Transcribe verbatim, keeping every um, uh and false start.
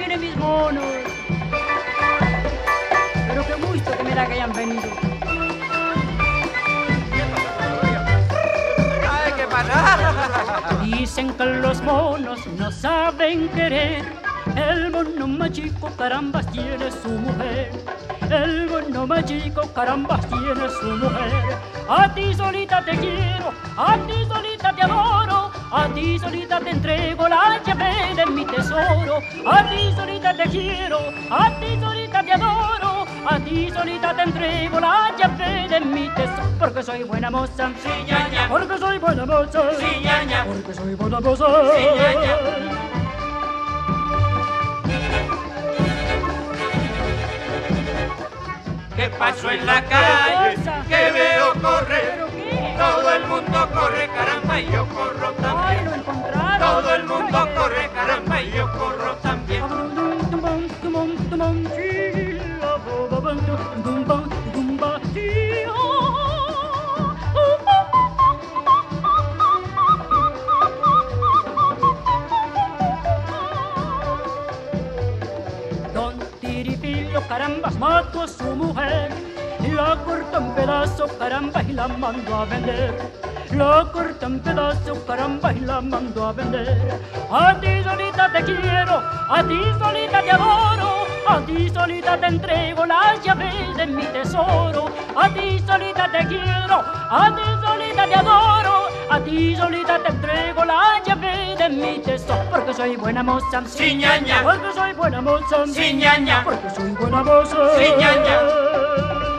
vienen mis monos. Pero qué gusto que me da que hayan venido. Ay, ¿qué pasa? Dicen que los monos no saben querer. El mono más chico carambas tiene su mujer. El mono más chico carambas tiene su mujer. A ti solita te quiero, a ti solita te adoro, a ti solita te entrego la llave de mi tesoro. A ti solita te quiero, a ti solita te adoro, a ti solita te entrego la llave de mi tesoro. Porque soy buena moza, Sí, ñaña. porque soy buena moza, Sí, ñaña. porque soy buena moza. Sí, ñaña. ¿Qué pasó en la calle? Que veo correr. ¿Pero qué? Todo el mundo corre, caramba, y yo corro Ay, también. lo encontraron. Todo el mundo Oye. corre, caramba, y yo corro también. Don Tiripillo, carambas, mató a su mujer y la cortó en pedazos, carambas, y la mandó a vender. La cortó en pedazos, carambas, y la mandó a vender. A ti solita te quiero, a ti solita te adoro, a ti solita te entrego las llaves de mi tesoro. A ti solita te quiero, a ti solita te adoro, a ti solita te entrego la llave de mi tesoro. Porque soy buena moza, Sí, ñaña. porque soy buena moza, Sí, ñaña. porque soy buena moza. Sí, ñaña.